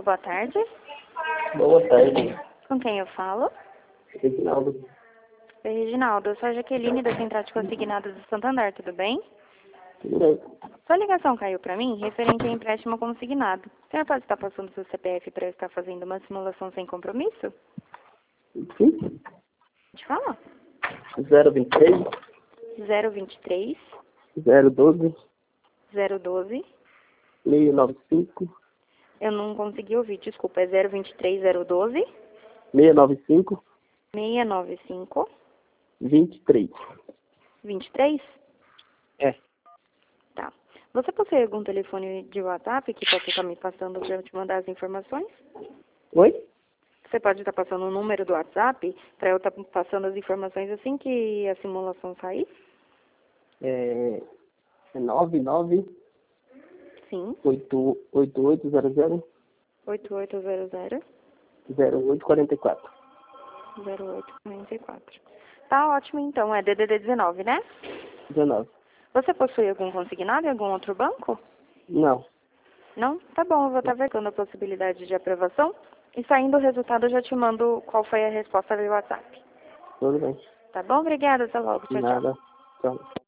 Alô, boa tarde. Boa tarde, Com quem eu falo? Reginaldo. Oi, Reginaldo. Eu sou a Jaqueline da Central de Consignados do Santander, tudo bem? Tudo bem? Sua ligação caiu para mim referente a empréstimo consignado. O senhor pode estar passando o seu CPF para eu estar fazendo uma simulação sem compromisso? Sim? Pode falar. 023 023 012 012. 695 Eu não consegui ouvir, desculpa. É 023 012 695 695 23. 23? É. Tá. Você possui algum telefone de WhatsApp que possa estar me passando para eu te mandar as informações? Oi? Você pode estar passando o número do WhatsApp para eu estar passando as informações assim que a simulação sair? É 99 Sim. 8800 8800 0844. 0844. Tá ótimo, então. É DDD 19, né? 19. Você possui algum consignado em algum outro banco? Não. Não? Tá bom, eu vou estar vendo a possibilidade de aprovação. E saindo o resultado, eu já te mando qual foi a resposta do WhatsApp. Tudo bem. Tá bom? Obrigada. Até logo. Tchau, tchau. Nada. Tchau.